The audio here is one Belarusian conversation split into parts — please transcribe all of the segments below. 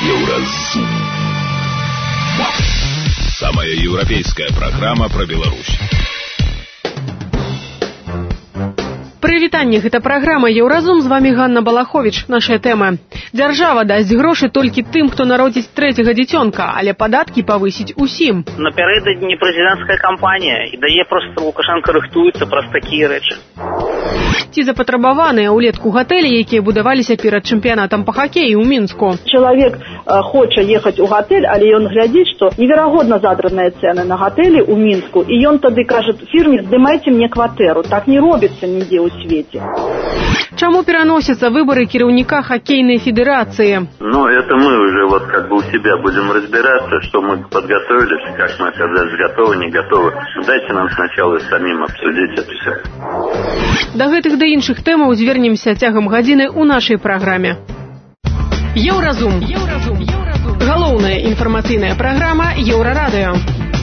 Еўразум. Самая европейская программа про Беларусь. Прывітанне, гэта праграма Еўразум, з вами Ганна Балахович. Нашая тэма. Дзяржава дасць грошы толькі тым, хто народзіць трэцяга дзіцёнка, але падаткі павысіць усім. Напярэдадні прэзідэнцкая кампанія, і дае проста Лукашенко рыхтуецца праз такія рэчы. Ці запатрабаваныя ўлетку гатэлі, якія будаваліся перад чэмпіянатам па хакеі ў Мінску. Чалавек хоча ехаць у гатэль, але ён глядзіць, што неверагодна задраныя цэны на гатэлі ў Мінску, і ён тады кажа фірме: здымайце мне кватэру. Так не робіцца нідзе ў свеце. Чаму пераносяцца выборы кіраўніка хоккейной федерации? Это мы уже у себя будем разбираться, что мы подготовились, как мы оказались готовы, не готовы. Дайте нам сначала самим обсудить это все. Да гэтых да іншых тэмаў звернемся цягам гадзіны ў нашай праграме. Еўразум. Галоўная інфармацыйная праграма Еўрарадыё.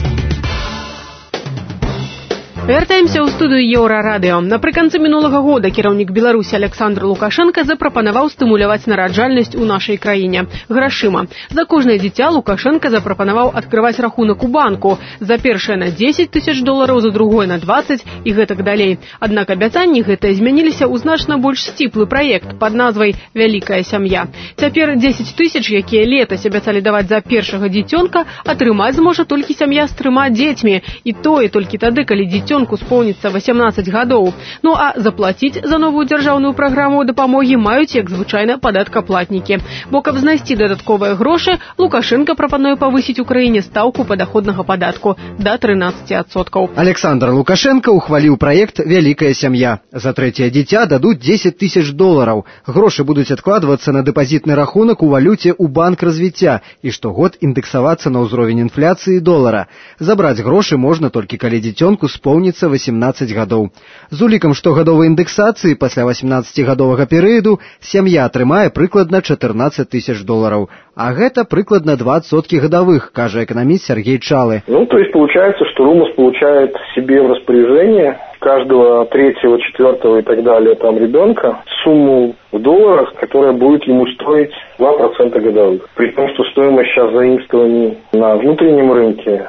Вяртаемся ў студыю Еўрарадыё. Напрыканцы мінулага года кіраўнік Беларусі Александр Лукашенко запрапанаваў стымуляваць нараджальнасць у нашай краіне грашыма. За кожнае дзіця Лукашенко запрапанаваў адкрываць рахунак у банку. За першае на 10 тысяч долараў, за другое на 20 і гэтак далей. Аднак абяцанні гэтыя змяніліся ў значна больш сціплы праект пад назвай «Вялікая сям'я». Цяпер 10 тысяч, якія летась абяцалі даваць за першага дзіцёнка, атрымаць зможа толькі сям'я з 3 дзецьмі. І толькі тады, калі дзіцёнку споўніцца 18 гадоў. А заплаціць за новую дзяржаўную праграму дапамогі маюць, як звычайна, падаткаплатнікі. Бо каб знайсці дадатковыя грошы, Лукашенко прапануе павысіць у краіне стаўку падаходнага падатку да 13%. Александр Лукашенко ухваліў праект «Вялікая сям'я». За трэцяе дзіця дадуць 10 тысяч долараў. Грошы будуць адкладвацца на дэпазітны рахунак у валюце ў банк развіцця і штогод індэксавацца на ўзровень інфляцыі долара. Забраць грошы можна толькі калі дзіцёнку споўніцца 18 гадоў. З улікам штогадовай індэксацыі пасля 18-гадовага перыяду сям'я атрымае прыкладна 14 тысяч долараў. А гэта прыкладна 20% годовых, кажа экономист Сергей Чалы. То есть получается, что РУМОС получает себе в распоряжение каждого 3-го, 4-го и так далее ребенка сумму в долларах, которая будет ему стоить 2% годовых. При том, что стоимость сейчас заимствований на внутреннем рынке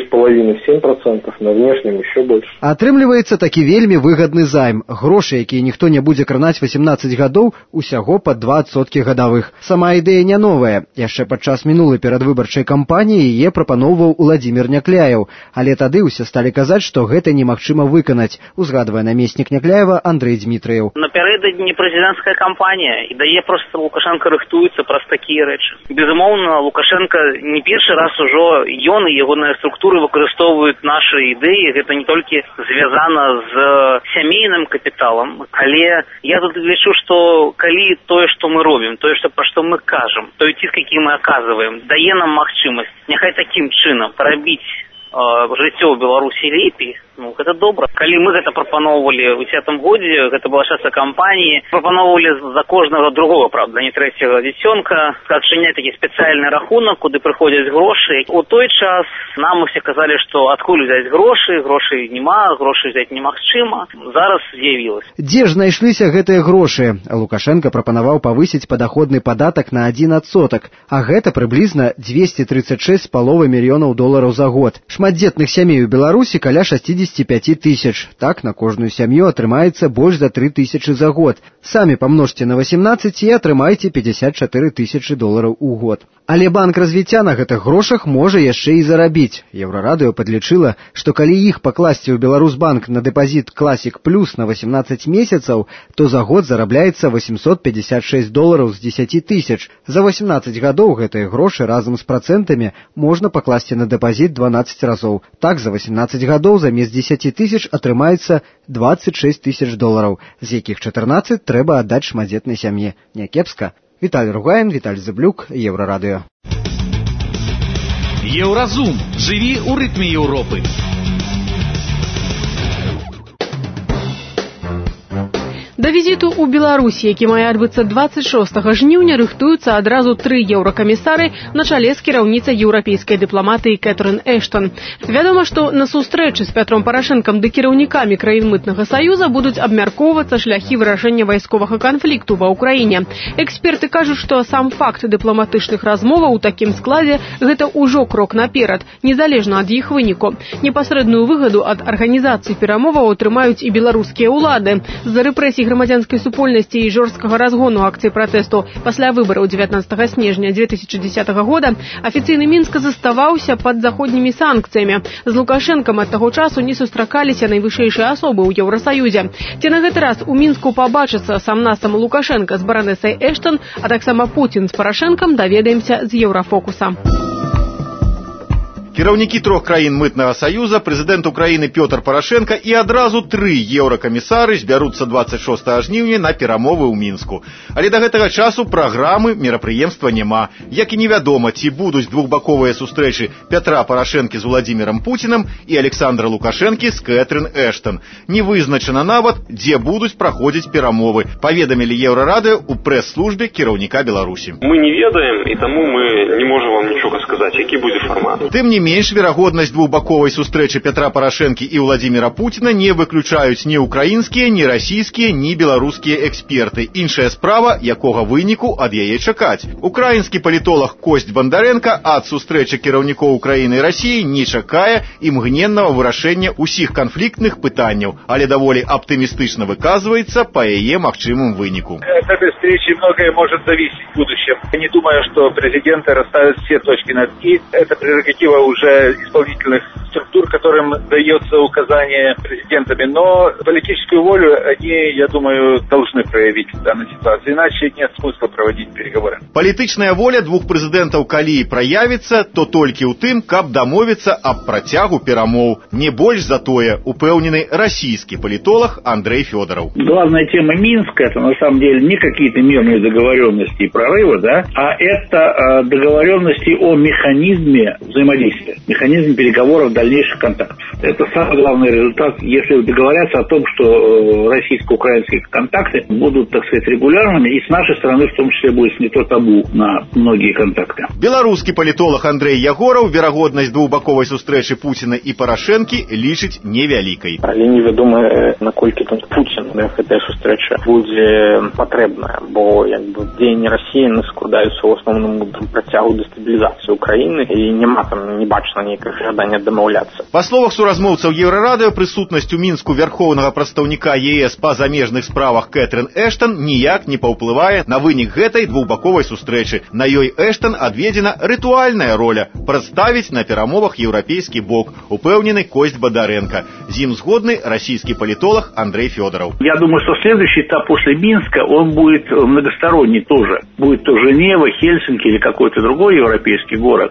6,5-7%, на внешнем еще больше. Атрымліваецца такі вельмі выгадны займ. Грошы, якія ніхто не будзе кранаць 18 гадоў, усяго пад 20% годовых. Сама ідэя не новая. Яшчэ падчас минулай перадвыбарчай кампаніі яе прапаноўваў Уладзімір Някляеў. Але тады ўсе сталі казаць, што гэта немагчыма выканаць, узгадвае намеснік Някляева Андрэй Дмітрыеў. Напярэдадні прэзідэнцкая кампанія, і дае проста Лукашенко рыхтуецца праз такія рэчы. Безумоўна, Лукашенко не першы раз ужо ён і ягоная структуры выкарыстоўваюць нашы ідэі. Гэта не толькі звязана з сямейным капіталам, але я тут лічу, што калі тое, што мы робім, тое, пра што мы кажам, той ціск, які мы аказваем, дае нам магчымасць няхай такім чынам парабіць жыццё ў Беларусі лепей, гэта добра. Калі мы гэта прапаноўвалі ў 2010 годзе, гэта была частка кампаніі, прапаноўвалі за кожнага другого, правда, не трэцяга дзіцёнка, адчыняць такі спецыяльны рахунак, куды прыходзяць грошы. У той час нам усе казалі, што адкуль взяць грошы няма, грошы взяць немагчыма. Зараз з'явілася. Дзе ж знайшліся гэтыя грошы? Лукашенко прапанаваў павысіць падаходны падатак на 1%, а гэта прыблізна 236,5 мільёнаў долараў за год. Шматдзетных сямей у Беларусі каля 65 тысяч. Так, на кожную сям'ю атрымаецца больш за 3 тысячы за год. Самі памножце на 18 і атрымаеце 54 тысячы долараў у год. Але банк развіцця на гэтых грошах можа яшчэ і зарабіць. Еўрарадыё падлічыла, што калі іх пакласці ў Беларусбанк на дэпазіт Classic Plus на 18 месяцаў, то за год зарабляецца 856 долараў з 10 тысяч. За 18 гадоў гэтыя грошы разам з працэнтамі можна пакласці на дэпазіт 12 разоў. Так, за 18 гадоў замест 10 тысяч атрымаецца 26 тысяч долараў, з якіх 14 трэба аддаць шматдзетнай сям'і. Някепска. Віталій Ругаін, Віталій Зыблюк, Еўрарадыё. Еўразум. Жыві ў рытме Еўропы. Да візіту ў Беларусі, які мае адбыцца 26 жніўня, рыхтуюцца адразу 3 еўракамісары на чале з кіраўніцай еўрапейскай дыпламатыі Кэтрын Эштон. Вядома, што на сустрэчы з Пятром Парашэнкам ды кіраўнікамі краін мытнага саюза будуць абмяркоўвацца шляхі вырашэння вайсковага канфлікту ва ўкраіне. Эксперты кажуць, што сам факт дыпламатычных размоваў у такім складзе – гэта ўжо крок наперад, незалежна ад іх выніку. Непасрэдную выгаду ад арганізацыі перамоваў атрымаюць і беларускія ўлады. З-за рэпрэсій грамадзянскай супольнасці і жорсткага разгону акцый пратэсту пасля выбараў 19 снежня 2010 года афіцыйны Мінск заставаўся пад заходнімі санкцыямі. З Лукашэнкам ад таго часу не сустракаліся найвышэйшыя асобы ў Еўрасаюзе. Ці на гэты раз у Мінску пабачыцца сам-насам Лукашэнка з баранэсай Эштон, а таксама Пуцін з Парашэнкам, даведаемся з Еўрафокуса. Кіраўнікі 3 краін мытнага саюза, прэзідэнт Украіны Пётр Парашэнка і адразу 3 еўракамісары збяруцца 26 жніўня на перамовы ў Мінску. Але да гэтага часу праграмы мерапрыемства няма. Як і невядома, ці будуць двухбаковыя сустрэчы Пятра Парашэнкі з Владзімірам Пуцінам і Александра Лукашэнкі з Кэтрын Эштон. Не вызначана нават, дзе будуць праходзіць перамовы, паведамілі Еўрарадыё ў прэс-службе кіраўніка Беларусі. Мы не ведаем, і таму мы не можам вам нічога сказаць, які будзе фармат. Тым не менш, верагоднасць двухбаковай сустрэчы Пятра Парашэнкі і Владзіміра Пуціна не выключаюць ні украінскія, ні расійскія, ні беларускія эксперты. Іншая справа, якога выніку ад яе чакаць. Украінскі палітолог Кость Бондаренко ад сустрэчы кіраўнікоў Украіны і Расіі не чакае імгненнага вырашэння ўсіх канфліктных пытанняў, але даволі аптымістычна выказваецца па яе магчымым выніку. От этой встречи многое может зависеть в будущем. Я не думаю, что президенты расставят все точки над «и». Это прерогатива уже исполнительных структур, которым дается указание президентами. Но политическую волю они, я думаю, должны проявить в данной ситуации. Иначе нет смысла проводить переговоры. Палітычная воля двух прэзідэнтаў калі і праявіцца, то толькі ў тым, каб дамовіцца аб працягу перамоў. Не больш за тое, упэўнены расійскі палітолог Андрей Федоров. Главная тема Минска — это на самом деле не какие-то мирные договоренности и прорывы, да, а это договоренности о механизме взаимодействия, механизме переговоров, дальнейших контактов. Это самый главный результат, если договорятся о том, что российско-украинские контакты будут, так сказать, регулярными, и с нашей стороны в том числе будет снято табу на многие контакты. Беларускі палітолог Андрей Ягораў верагоднасць двухбаковай сустрэчы Пуціна і Парашэнкі лічыць невялікай. Але невядома, наколькі там Пуцін гэтая сустрэча будзе патрэбная, бо дзеянні Расіі складаюцца ў асноўным працягу дэстабілізацыі Украіны, і няма там, не бачна нейкага жадання дамаўляцца. Па словах суразмоўцаў Еўрарадыё, прысутнасць у Мінску вярхоўнага прадстаўніка ЕС па замежных справах Кэтрын Эштон ніяк не паўплывае на вынік гэтай двухбаковай сустрэчы. На ёй Эштон адведзена рытуальная роля – прадставіць на перамовах еўрапейскі бок, упэўнены Кость Бондаренко. З ім згодны расійскі палітолог Андрей Федоров. Я думаю, что следующий этап после Минска, он будет многосторонний тоже. Будет то Женева, Хельсинки или какой-то другой европейский город.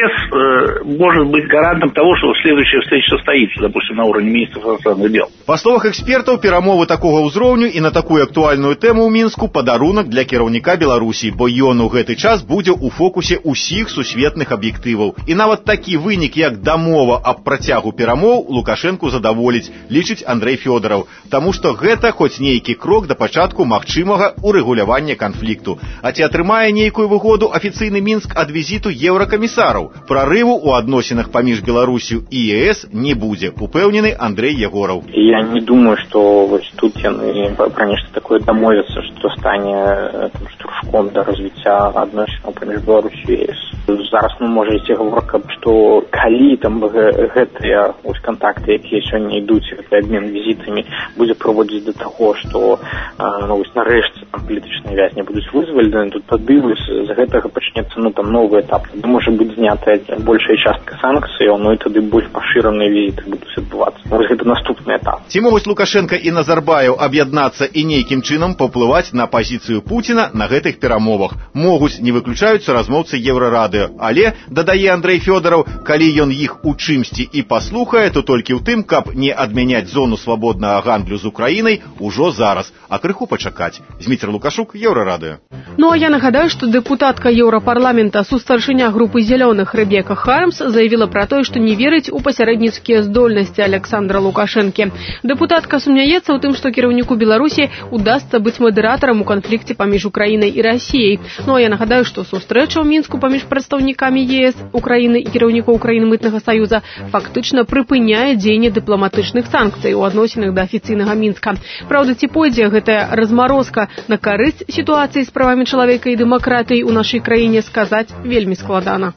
ЕС может быть гарантом того, что следующая встреча состоится, допустим, на уровне министров иностранных дел. Па словах экспертаў, перамовы такога ўзроўню і на такую актуальную тэму ў Мінску падарунак для кіраўніка Беларусі, бо ён у гэты час будзе ў фокусе ўсіх сусветных аб'ектываў. І нават такі вынік, як дамова аб працягу перамоў, Лукашэнку задаволіць, лічыць Андрей Федоров, таму што гэта хоць нейкі крок да пачатку магчымага урэгулявання канфлікту. А ці атрымае нейкую выгоду афіцыйны Мінск ад візіту еўракамісараў? Прарыву ў адносінах паміж Беларусю і ЕС не будзе, упэўнены Андрей Ягораў. Я не думаю, што вось тут яны пра нешта такое дамовяцца, што стане штуршком да развіцця адносінаў паміж Беларусю і ЕС. Зараз можа ісці гаворка, што калі там гэтыя контакты, якія сёння ідуць, гэты абмен візітамі, будзе проводзіць да таго, што нарэшце палітычныя вязні будуць вызвалены, тут тады з гэтага пачнецца новы этап. Можа быць знятая большая частка санкцыяў, і тады больш пашыраныя візіты будуць адбывацца. Вось гэта наступны этап. Ці могуць Лукашенко і Назарбаев аб'яднацца і нейкім чынам паўплываць на пазіцыю Пуціна на гэтых перамовах? Могуць, не выключаюцца размоўцы Еўрарадыё. еўрарадыё. Але, дадае Андрэй Фёдораў, калі ён іх у чымсьці і паслухае, то толькі ў тым, каб не адмяняць зону свабоднага гандлю з Украінай ужо зараз, а крыху пачакаць. Зміцер Лукашук, Еўрарадыё. Ну а я нагадаю, што дэпутатка Еўрапарламента, сустаршыня групы зялёных Ребека Хармс заявіла пра тое, што не верыць у пасярэдніцкія здольнасці Александра Лукашэнкі. Дэпутатка сумняецца ў тым, што кіраўніку Беларусі удасца быць мадэратарам у канфлікце паміж Украінай і Расіяй. Ну а я нагадаю, што сустрэча ў Мінску паміж прадстаўнікамі ЕС, Украіны і кіраўнікоў Украіны мытнага саюза фактычна прыпыняе дзеянне дыпламатычных санкцый у адносінах да афіцыйнага Мінска. Праўда, ці пойдзе гэтая размарозка на карысць сітуацыі з правамі чалавека і дэмакратыяй у нашай краіне, сказаць вельмі складана.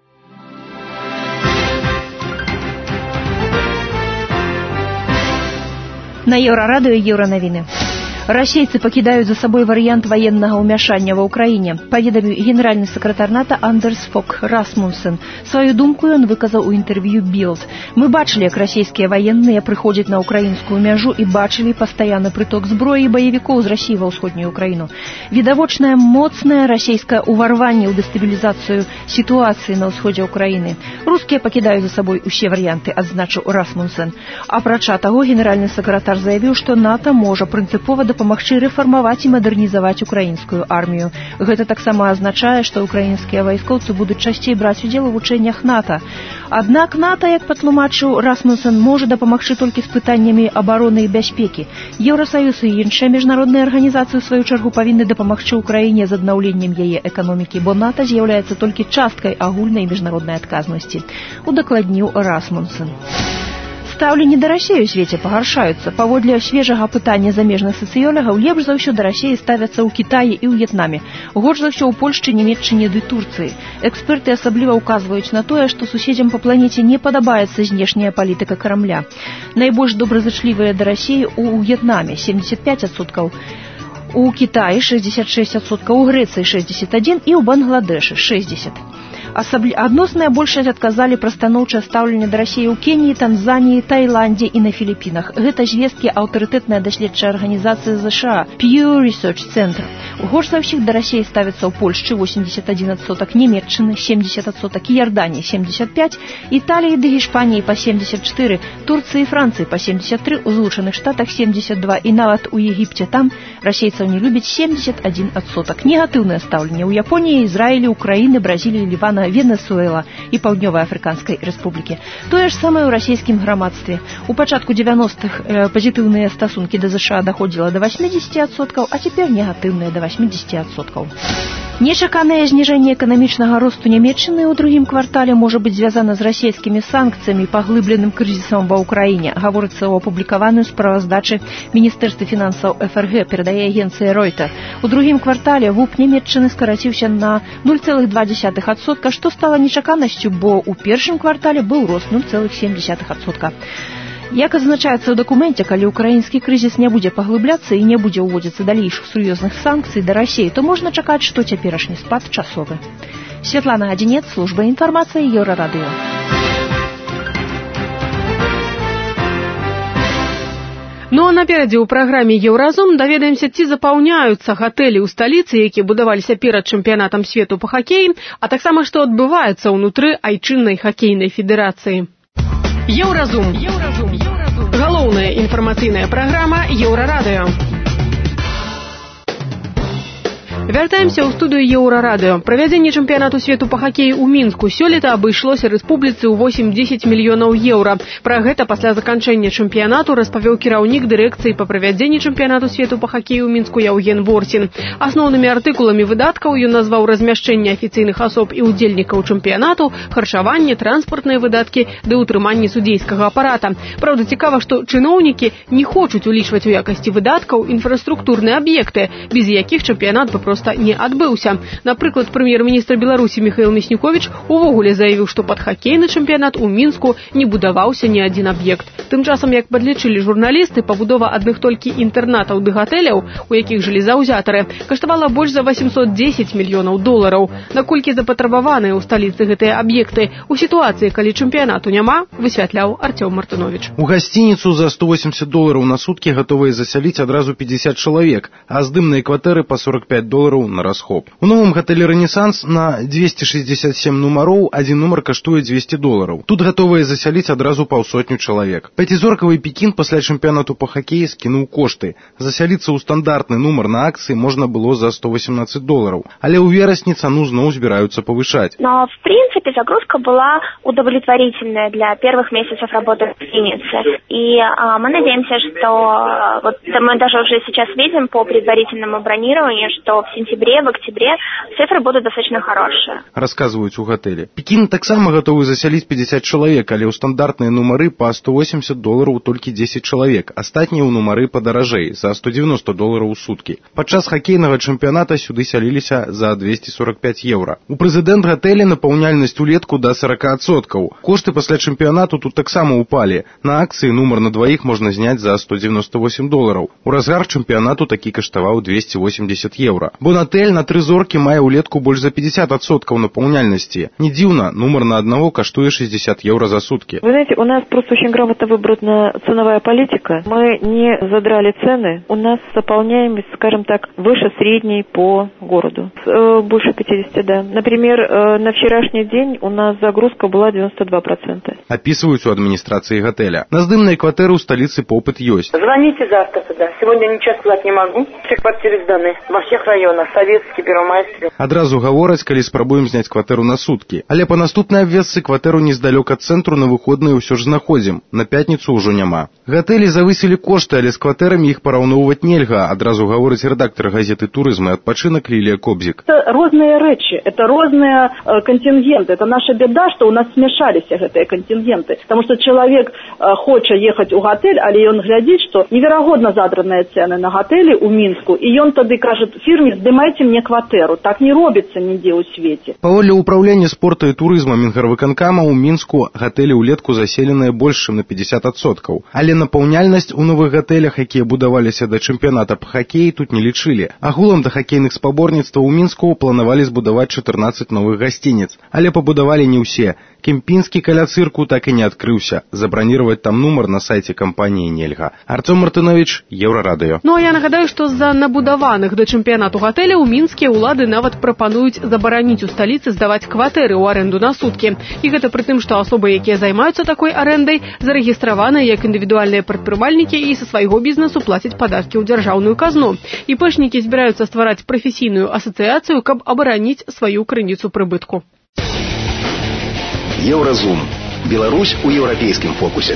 На Еўрарадыё Еўранавіны. Расейцы пакідаюць за сабой варыянт ваеннага ўмяшання ва ўкраіне, паведаміў генеральны сакратар НАТО Андерс Фок Расмунсен. Сваю думку ён выказаў у інтэрв'ю Білд. Мы бачылі, як расійскія ваенныя прыходзяць на ўкраінскую мяжу і бачылі пастаянны прыток зброі і баевікоў з Расіі ва ўсходнюю Украіну. Відавочнае моцнае расійскае ўварванне ў дэстабілізацыю сітуацыі на ўсходзе Украіны. Рускія пакідаюць за сабой усе варыянты, адзначыў Расмунсен. Апрача таго, генеральны сакратар заявіў, што НАТО можа прынцыпова дапамагчы рэфармаваць і мадэрнізаваць украінскую армію. Гэта таксама азначае, што украінскія вайскоўцы будуць часцей браць удзел у вучэннях НАТО. Аднак НАТО, як патлумачыў Расмунсен, можа дапамагчы толькі з пытаннямі абароны і бяспекі. Еўрасаюз і іншыя міжнародныя арганізацыі ў сваю чаргу павінны дапамагчы ўкраіне з аднаўленнем яе эканомікі, бо НАТО з'яўляецца толькі часткай агульнай міжнароднай адказнасці, удакладніў Расмунсен. Стаўленне да Расіі ў свеце пагаршаюцца. Паводле свежага пытання замежных сацыёлагаў, лепш за ўсё да Расіі ставяцца ў Кітаі і ў В'етнаме. Горш за ўсё ў Польшчы, Нямецчыне ды Турцыі. Эксперты асабліва ўказваюць на тое, што суседзям па планеце не падабаецца знешняя палітыка Крамля. Найбольш добразычлівыя да Расіі ў В'етнаме 75%, у Кітаі 66%, у Грэцыі 61% і ў Бангладэшы 60%. Адносная большасць адказалі пра станоўчае стаўленне да Расіі ў Кеніі, Танзаніі, Таіландзе і на Філіпінах. Гэта звесткі аўтарытэтная даследчая арганізацыя ЗША Pew Research Center. Горш за ўсіх да Расіі ставяцца ў Польшчы 81%, Нямецчыны 70%, Іорданіі 75%, Італіі ды Гішпаніі па 74%, Турцыі і Францыі па 73%, у Злучаных Штатах 72% і нават у Егіпце там расейцаў не любяць 71%. Негатыўнае стаўленне ў Японіі, Ізраілі, Украіны, Бразіліі, Лівана, Венесуэла і Паўднёвай Афрыканскай Рэспублікі. Тое ж самае ў расійскім грамадстве. У пачатку 90-х пазітыўныя стасункі да ЗША даходзіла да 80%, а цяпер негатыўныя да 80%. Нечаканае зніжэнне эканамічнага росту Нямецчыны ў другім квартале можа быць звязана з расійскімі санкцыямі, паглыбленым крызісам ва ўкраіне, гаворыцца ў апублікаваную справаздачы Міністэрства фінансаў ФРГ, перадае агенцыя Reuters. У другім квартале ВУП Нямецчыны скараціўся на 0,2%, што стала нечаканасцю, бо ў першым квартале быў рост 0,7%. Як адзначаецца ў дакуменце, калі ўкраінскі крызіс не будзе паглыбляцца і не будзе ўводзіцца далейшых сур'ёзных санкцый да Расіі, то можна чакаць, што цяперашні спад часовы. Святлана Гадзінец, служба інфармацыі, Еўрарадыё. Ну а наперадзе ў праграме «Еўразум» даведаемся, ці запаўняюцца гатэлі ў сталіцы, якія будаваліся перад чэмпіянатам свету па хакеі, а таксама што адбываецца ўнутры айчыннай хакейнай федэрацыі. «Еўразум». Галоўная інфармацыйная праграма «Еўрарадыё». Вяртаемся ў студыю Еўрарадыё. Правядзенне чэмпіянату свету па хакеі ў Мінску сёлета абышлося рэспубліцы ў 8-10 мільёнаў еўра. Пра гэта пасля заканчэння чэмпіянату распавёў кіраўнік дырэкцыі па правядзенні чэмпіянату свету па хакеі ў Мінску Яўген Ворсін. Асноўнымі артыкуламі выдаткаў ён назваў размяшчэнне афіцыйных асоб і ўдзельнікаў чэмпіянату, харчаванне, транспартныя выдаткі ды ўтрыманне судзейскага апарата. Праўда, цікава, што чыноўнікі не хочуць улічваць у якасці выдаткаў інфраструктурныя аб'екты, без якіх чэмпіянат бы проста не адбыўся. Напрыклад, прэм'ер-міністр Беларусі Міхаіл Міснюковіч увогуле заявіў, што пад хакейны чэмпіянат у Мінску не будаваўся ні адзін аб'ект. Тым часам, як падлічылі журналісты, пабудова адных толькі інтэрнатаў ды гатэляў, у якіх жылі заўзятары, каштавала больш за $810 мільёнаў. Наколькі запатрабаваныя ў сталіцы гэтыя аб'екты у сітуацыі, калі чэмпіянату няма, высвятляў Артём Мартынович. У гасцініцу за $180 на суткі гатовыя засяліць адразу 50 чалавек, а здымныя кватэры па $45 долараў на расхоп. У новым гатэлі «Рэнесанс» на 267 нумароў адзін нумар каштуе 200 долараў. Тут гатовыя засяліць адразу паўсотню чалавек. Пяцізоркавы Пекін пасля чэмпіянату па хакеі скінуў кошты. Засяліцца ў стандартны нумар на акцыі можна было за 118 долараў, але ў верасні цану зноў збіраюцца повышать. Но, в принципе, загрузка была удовлетворительная для первых месяцев работы в гостинице. И мы надеемся, что вот мы даже уже сейчас видим по предварительному бронированию, что в сентябре, в октябре цифры будут достаточно хорошие. Рассказывают у гатэлі. Пекін таксама гатовы засяліць 50 чалавек, але ў стандартныя нумары па 180 долараў толькі 10 чалавек. Астатнія ў нумары падаражэй, за 190 долараў у суткі. Падчас хакейнага чэмпіяната сюды сяліліся за 245 еўра. У прэзідэнт гатэлі напаўняльнасць улетку да 40%. Кошты пасля чэмпіянату тут таксама упалі. На акцыі нумар на дваіх можна зняць за 198 долараў. У разгар чэмпіянату такі каштаваў 280 еўра. Бонатэль на 3 зоркі мае улетку больш за 50% напаўняльнасці. Не дзіўна, нумар на одного каштуе 60 евро за сутки. Вы знаете, у нас просто очень грамотно выбрана ценовая политика. Мы не задрали цены. У нас заполняемость, скажем так, выше средней по городу. Больше 50, да. Например, на вчерашний день у нас загрузка была 92%. Описывают у администрации готеля. На здымной квартиры у столицы попыт есть. Звоните завтра сюда. Сегодня ничего сказать не могу. Все квартиры сданы. Во всех районах. Советский, Первомайский. Адразу гавораць, калі спрабуем зняць кватэру на суткі. Але па наступнай абвестцы кватэру нездалёк ад цэнтру на выходныя ўсё ж знаходзім. На пятніцу ўжо няма. Гатэлі завысілі кошты, але з кватэрамі іх параўноўваць нельга. Адразу гаворыць рэдактар газеты «Турызм и адпачынак» Лілія Кобзік. Это розные речи, это розные контингенты. Это наша беда, что у нас смешались гэтыя контингенты. Потому что человек хоча ехать у гатэль, але он глядит, что невероятно задранные цены на гатэлі у Мінску, и он тады кажет фирме: «Здымайте мне кватэру». Так не робится нигде у свете. Паводле ўправлення спорта і турызма Мінгарвыканкама ў Мінску гатэлі ўлетку заселеныя больш чым на 50%. Але напаўняльнасць у новых гатэлях, якія будаваліся да чэмпіяната па хакеі, тут не лічылі. Агулам да хакейных спаборніцтваў у Мінску планавалі збудаваць 14 новых гасцініц. Але пабудавалі не ўсе. Кемпінскі каля цырку так і не адкрыўся. Забраніраваць там нумар на сайце кампаніі нельга. Артём Мартынович, Еўрарадыё. Ну а я нагадаю, што з-за набудаваных да чэмпіянату гатэля ў мінскія ўлады нават прапануюць забараніць у сталіцы здаваць кватэры ў арэнду на суткі. І гэта пры тым, што асобы, якія займаюцца такой арэндай, зарэгістраваныя як індывідуальныя прадпрымальнікі і са свайго бізнесу плацяць падаткі ў дзяржаўную казну. Іпэшнікі збіраюцца ствараць прафесійную асацыяцыю, каб абараніць сваю крыніцу прыбытку. Еўразум. Беларусь у еўрапейскім фокусе.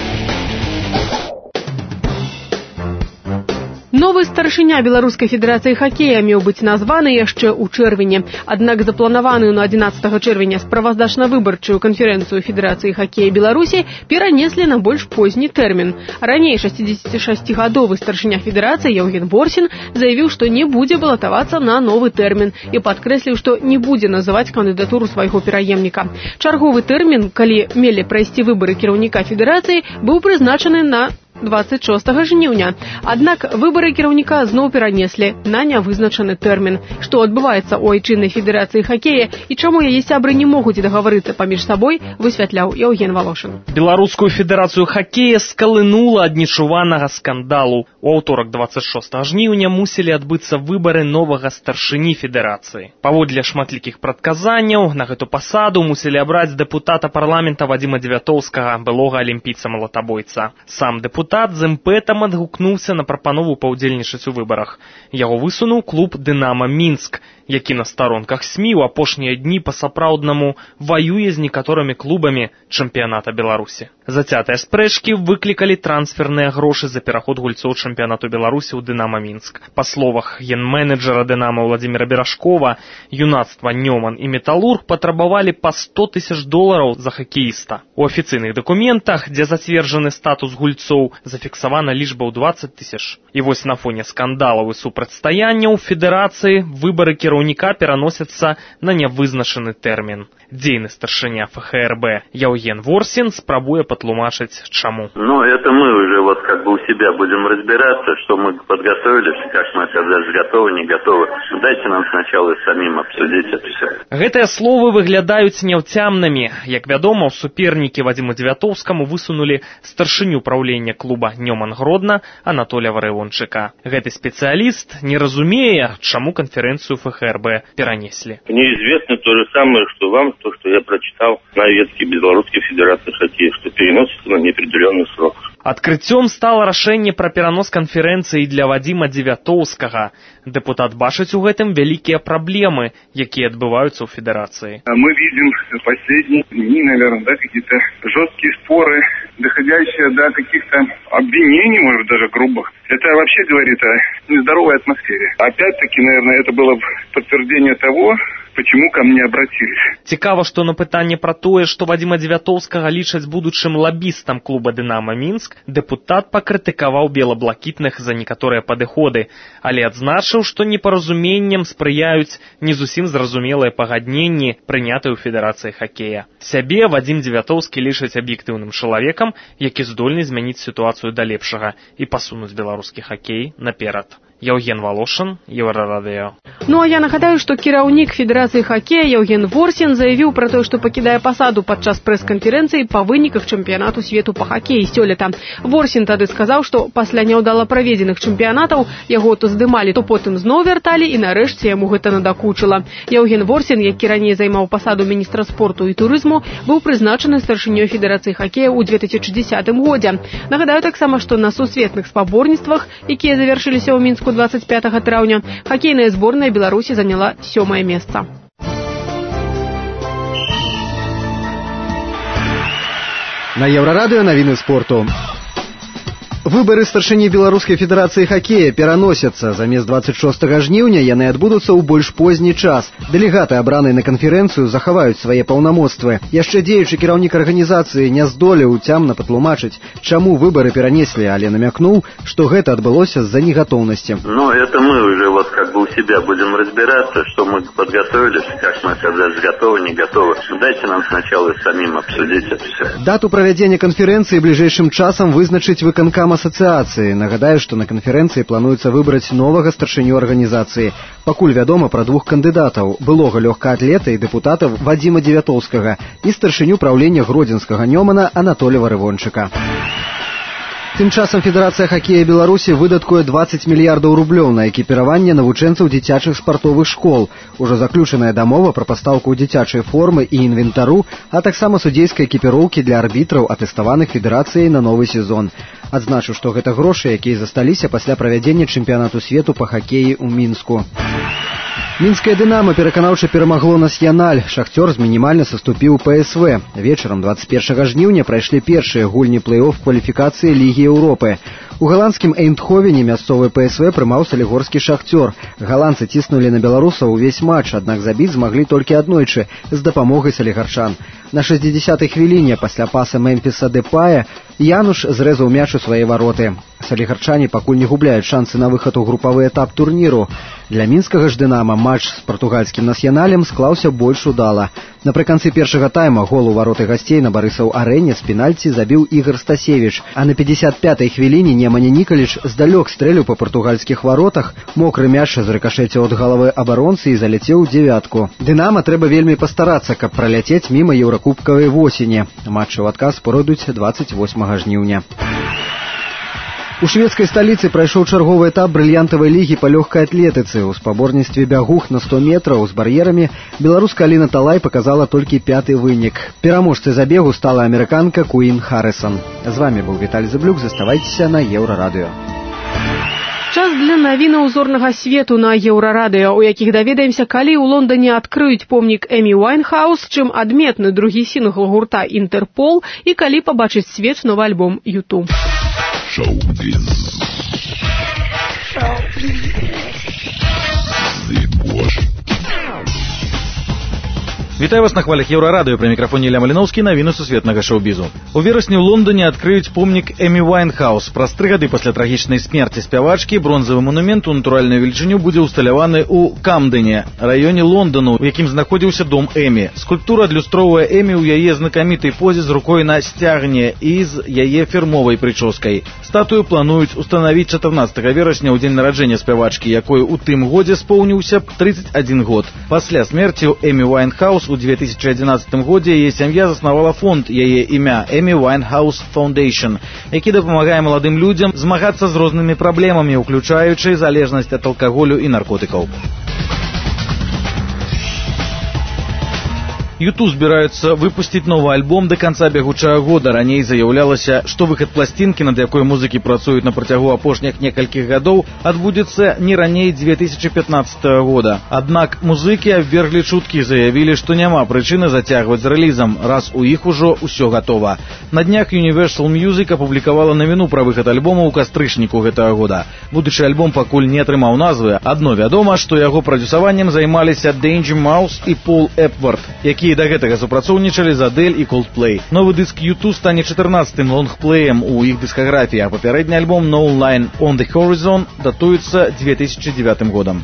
Новы старшыня Беларускай федэрацыі хакея меў быць названы яшчэ ў чэрвені. Аднак запланаваную на 11 чэрвеня справаздачна-выбарчую канферэнцыю Федэрацыі хакея Беларусі перанеслі на больш позні тэрмін. Раней 66-гадовы старшыня федэрацыі Яўген Ворсін заявіў, што не будзе балатавацца на новы тэрмін і падкрэсліў, што не будзе называць кандыдатуру свайго пераемніка. Чарговы тэрмін, калі мелі прайсці выбары кіраўніка федэрацыі, быў прызначаны на 26 жніўня. Аднак выбары кіраўніка зноў перанеслі на нявызначаны тэрмін. Што адбываецца ў айчыннай федэрацыі хакея і чаму яе сябры не могуць дагаварыцца паміж сабой, высвятляў Яўген Валошын. Беларускую федэрацыю хакея скалынула ад нечуванага скандалу. У аўторак 26 жніўня мусілі адбыцца выбары новага старшыні федэрацыі. Паводле шматлікіх прадказанняў, на гэту пасаду мусілі абраць дэпутата парламента Вадзіма Дзевятоўскага, былога алімпійца-малатабойца. Сам дэпутат з імпэтам адгукнуўся на прапанову паўдзельнічаць у выбарах. Яго высунуў клуб «Дынама Мінск», які на старонках СМІ ў апошнія дні па-сапраўднаму ваюе з некаторымі клубамі чэмпіяната Беларусі. Зацятыя спрэчкі выклікалі трансферныя грошы за пераход гульцоў чэмпіянату Беларусі ў «Дынама Мінск». Па словах ген-менеджера «Дынама» Владзіміра Берашкова, юнацтва «Нёман» і «Металург» патрабавалі па 100 000 долараў за хакеіста. У афіцыйных дакументах, дзе зацверджаны статус гульцоў, зафіксавана лічба ў 20 000. І вось на фоне скандалаў і супрацьстаянняў федэрацыі выбары кіраўніка пераносяцца на нявызначаны тэрмін. Дзейны старшыня ФХРБ Яўген Ворсін спрабуе патлумачыць, чаму. Ну, это мы уже вот как бы у себя будем разбираться, что мы подготовились, как мы оказались готовы, не готовы. Дайте нам сначала самим обсудить это все. Гэтыя словы выглядаюць няўцямнымі. Як вядома, у супернікі Вадзіму Дзевятоўскаму высунулі старшыню праўлення клуба «Нёман Гродно» Анатолия Варывончыка. Гэты спецыяліст не разумее, чаму канферэнцыю ФХРБ перанеслі. Мне известно то же самое, что вам, то, что я прочитал на ветке Белорусской Федерации хоккея, что переносится на неопределенный срок. Адкрыццём стала рашэнне пра перанос канферэнцыі для Вадзіма Дзевятоўскага. Дэпутат бачыць у гэтым вялікія праблемы, якія адбываюцца ў федэрацыі. Мы видим последние дни, наверное, какие-то жесткие споры, доходящие до каких-то обвинений, может быть, даже грубых. Это вообще говорит о нездоровой атмосфере. Опять-таки, наверное, это было подтверждение того, почему ко мне обратились. Цікава, што на пытанне пра тое, што Вадзіма Дзевятоўскага лічаць будучым лабістам клуба «Дынамо Мінск», дэпутат пакрытыкаваў бела-блакітных за некаторыя падыходы, але адзначыў, што непаразуменням спрыяюць не зусім зразумелыя пагадненні, прынятыя ў Федэрацыі хакея. Сябе Вадзім Дзевятоўскі лічыць аб'ектыўным чалавекам, які здольны змяніць сітуацыю да лепшага і пасунуць беларускі хакей наперад. Яўген Волошин, Еўрарадыё. Ну а я нагадаю, што кіраўнік Федэрацыі хакея Яўген Ворсін заявіў пра тое, што пакідае пасаду падчас прэс-канферэнцыі па выніках чэмпіянату свету па хакеі сёлета. Ворсін тады сказаў, што пасля няўдала праведзеных чэмпіянатаў яго то здымалі, то потым зноў вярталі і нарэшце яму гэта надакучыла. Яўген Ворсін, які раней займаў пасаду міністра спорту і турызму, быў прызначаны старшынёй Федэрацыі хакея ў 2010 годзе. Нагадаю таксама, што на сусветных спаборніцтвах, якія завяршыліся ў Мінску 25 траўня, хакейная зборная Беларусі заняла 7-е месца. На Еўрарадыё навіны спорту. Выборы старшыні Беларускай Федэрацыі хакея пераносяцца. Замест 26 жніўня яны адбудуцца ў больш позні час. Дэлегаты, абраныя на канферэнцыю, захаваюць свае паўнамоцтвы. Яшчэ дзеючы кіраўнік арганізацыі не здолеў уцямна патлумачыць, чаму выборы перанеслі, але намякнуў, што гэта адбылося з-за неготовности. Ну, это мы уже вот как бы у себя будем разбираться, что мы подготовились, как мы оказались готовы, не готовы. Дайте нам сначала самим обсудить это все. Дату правядзення канферэнцыі бліжэйшым часам вызначыць выканкам асацыяцыі. Нагадаю, што на канферэнцыі плануецца выбраць новага старшыню арганізацыі. Пакуль вядома пра двух кандыдатаў: былога лёгкаатлета і дэпутата Вадзіма Дзевятоўскага і старшыню праўлення гродзенскага Нёмана Анатолия Варывончыка. Тым часам Федэрацыя хакея Беларусі выдаткуе 20 мільярдаў рублёў на экіпіраванне навучэнцаў дзіцячых спартовых школ. Ужо заключаная дамова пра пастаўку дзіцячай формы і інвентару, а таксама судзейскай экіпіроўкі для арбітраў, атэставаных федэрацыяй на новы сезон. Адзначу, што гэта грошы, якія засталіся пасля правядзення чэмпіянату свету па хакеі ў Мінску. Мінскае «Дынамо» пераканаўча перамагло «Насьяналь». «Шахтёр» мінімальна саступіў ПСВ. Вечарам 21 жніўня прайшлі першыя гульні плэй-офф кваліфікацыі Лігі Еўропы. У галандскім Эйндховене мясцовы ПСВ прымаў салігорскі «Шахтёр». Галандцы ціснулі на беларусаў увесь матч, аднак забіць змаглі толькі аднойчы з дапамогай салігарчан. На 60-й хвіліне пасля паса Мемфіса Депая Януш зрэзаў мяч у свае вароты. Салігарчане пакуль не губляюць шансы на выхад у групавы этап турніру. Для мінскага ж «Дынамо» матч з партугальскім «Насьяналем» склаўся больш удала. Напрыканцы першага тайма гол у вароты гасцей на Барысаў-арэне з пенальці забіў Ігор Стасевіч, а на 55-й хвіліне Неманя Нікаліч здалёк стрэліў па партугальскіх варотах, мокры мяч зрэкашэціў ад галавы абаронцы і заляцеў у дзевятку. «Дынамо» трэба вельмі пастарацца, каб праляцець міма еўракубкавай восені. Матчы ў адказ пройдуць 28 жніўня. У шведскай сталіцы прайшоў чарговы этап брыльянтавай лігі па лёгкай атлетыцы. У спаборніцтве бягух на 100 метраў з бар'ерамі беларуска Аліна Талай паказала толькі 5-й вынік. Пераможцай забегу стала амерыканка Куін Харрысон. З вами быў Віталь Зыблюк. Заставайцеся на Еўрарадыё. Час для навінаў зорнага свету на Еўрарадыё, у якіх даведаемся, калі ў Лондоне адкрыюць помнік Эмі Уайнхаус, чым адметны другі сінгл гурта «Інтэрпол» і калі пабачыць свет новы альбом «Юту». Шоу-биз. Вітаю вас на хвалях Еўрарадыё, пры мікрафоне Ілля Маліноўскі, навіны сусветнага шоу-бізу. У верасні ў Лондоне адкрыюць помнік Эмі Уайнхаус. Праз 3 гады пасля трагічнай смерці спявачкі бронзавы манумент у натуральную велічыню будзе ўсталяваны ў Камдэне, раёне Лондану, у якім знаходзіўся дом Эмі. Скульптура адлюстроўвае Эмі ў яе знакамітай позе з рукой на сцягне і з яе фірмовай прычоскай. Статую плануюць устанавіць 14 верасня ў дзень нараджэння спявачкі, якой у тым годзе споўніўся б 31 год. Пасля смерці Эмі Уайнхаус Вайнхаус у 2011 годзе яе сям'я заснавала фонд яе імя Эми Вайнхаус Foundation, які дапамагае маладым людзям змагацца з рознымі праблемамі, уключаючы залежнасць ад алкаголю і наркотыкаў. U2 збіраюцца выпусціць новы альбом да канца бягучага года. Раней заяўлялася, што выхад пласцінкі, над якой музыкі працуюць на працягу апошніх некалькіх гадоў, адбудзецца не раней 2015 года. Аднак музыкі абверглі чуткі, заявілі, што няма прычыны зацягваць з рэлізам, раз у іх ужо ўсё гатова. На днях Universal Music апублікавала навіну пра выхад альбома ў кастрычніку гэтага года. Будучы альбом пакуль не атрымаў назвы, адно вядома, што яго прадзюсаваннем займаліся Danger Mouse і Пол Эпвард, якія да гэтага супрацоўнічалі з Адель і Coldplay. Новы дыск U2 стане 14-м лонгплеем у іх дыскаграфіі, а папярэдні альбом No Line on the Horizon датуецца 2009 годам.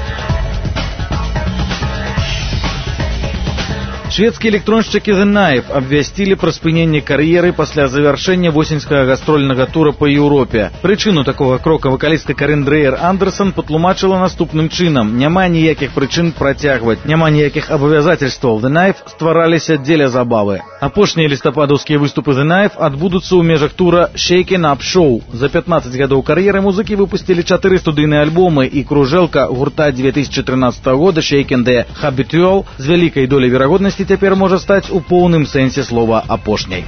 Шведскія электроншчыкі The Knife абвясцілі пра спыненне кар'еры пасля завяршэння восеньскага гастрольнага тура па Еўропе. Прычыну такога крока вакалістка Карин Дрейер Андерсон патлумачыла наступным чынам. Няма ніякіх прычын працягваць, няма ніякіх абавязательстваў. The Knife ствараліся дзеля забавы. Апошнія лістападаўскія выступы The Knife адбудуцца ў межах тура Shaken Up Show. За 15 гадоў кар'еры музыкі выпусцілі 4 студыйныя альбомы, і кружэлка гурта 2013 года Shaken the Habitual з вялікай доляй верагоднасці цяпер можа стаць у поўным сэнсе слова апошняй.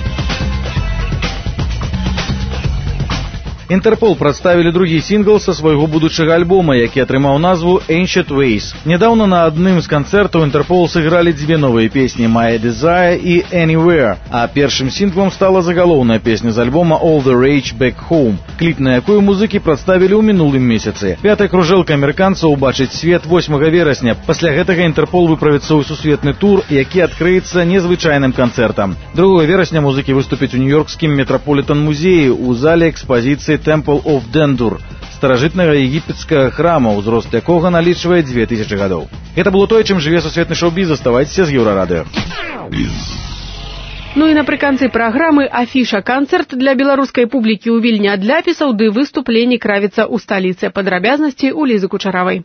Интерпол прадставілі другі сінгл са свайго будучага альбома, які атрымаў назву Ancient Ways. Нядаўна на адным з канцэртаў Интерпол сыгралі дзве новыя песні My Desire і Anywhere, а першым сінглом стала загалоўная песня з альбома All the Rage Back Home, кліп на якую музыкі прадставілі ў мінулым месяцы. Пятая кружэлка амерыканцаў убачыць свет 8 верасня. Пасля гэтага Интерпол выправіцца ў сусветны тур, які адкрыецца незвычайным канцэртам. 2 верасня музыкі выступяць у нью-йоркскім Метрополитен-музеі ў зале экспазіцыі Temple of Dendur, старажытнага егіпецкага храма, узрост якога налічвае 2000 гадоў. Гэта было тое, чым жыве сусветны шоу-біз. Заставайцеся з Еўрарадыё. Ну і напрыканцы праграмы афіша канцэрт для беларускай публікі ў Вільні ад ляпісаў ды выступ Лені Кравіца ў сталіцы. Падрабязнасці у Лізы Кучаравай.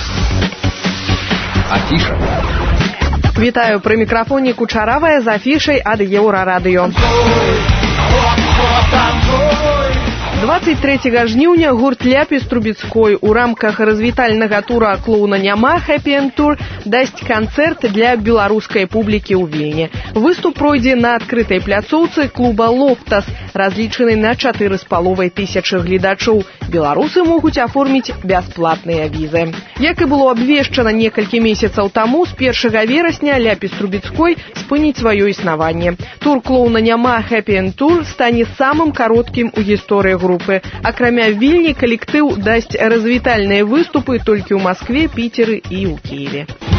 Афіша. Вітаю, пры мікрафоне Кучаравая з афішай ад Еўрарадыё. 23 жніўня гурт Ляпіс Трубецкой у рамках развітальнага тура «Клоуна няма» Happy End Tour дасць канцэрт для беларускай публікі ў Вільні. Выступ пройдзе на адкрытай пляцоўцы клуба «Лофтас», разлічанай на 4500 гледачоў. Беларусы могуць аформіць бясплатныя візы. Як і было абвешчана некалькі месяцаў таму, з 1 верасня Ляпіс Трубецкой спыніць сваё існаванне. Тур «Клоуна няма» Happy End Tour стане самым кароткім у гісторыі групы. Акрамя Вільні, калектыў дасць развітальныя выступы толькі ў Маскве, Піцеры і ў Кіеве.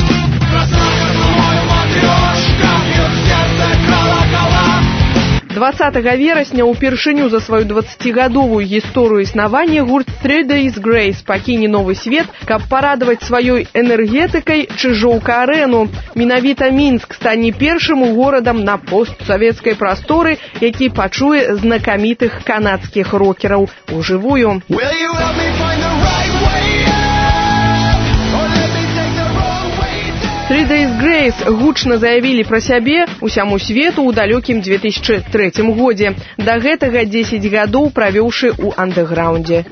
20 верасня ўпершыню за сваю 20гадовую гісторыю існавання гурт 3 Days Grace пакіне новы свет, каб парадаваць сваёй энергетыкай Чыжоўка-арэну. Менавіта Мінск стане першым горадам на постсавецкай прасторы, які пачуе знакамітых канадскіх рокераў ужывую. 3 Days Grace гучна заявілі пра сябе усяму свету ў далёкім 2003 годзе. Да гэтага 10 гадоў правёўшы ў андэграўндзе.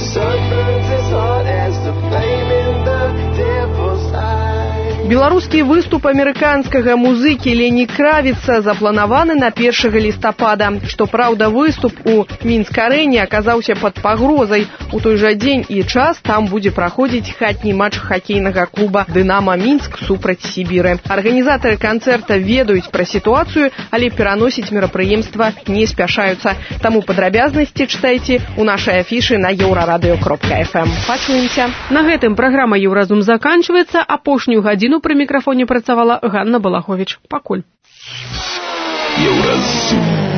Беларускі выступ амерыканскага музыкі Лені Кравіца запланаваны на 1 лістапада. Што праўда, выступ у Мінск-арэне аказаўся пад пагрозай. У той жа дзень і час там будзе праходзіць хатні матч хакейнага клуба «Дынамо Мінск» супраць Сібіры. Арганізатары канцэрта ведаюць пра сітуацыю, але пераносіць мерапрыемства не спяшаюцца. Таму падрабязнасці чытайце у нашай афішы на euraradыё.fm. Пачуемся. На гэтым праграма «Еўразум» заканчваецца. Апошнюю гадзіну пры мікрафоне працавала Ганна Балаховіч. Пакуль. Еўразум.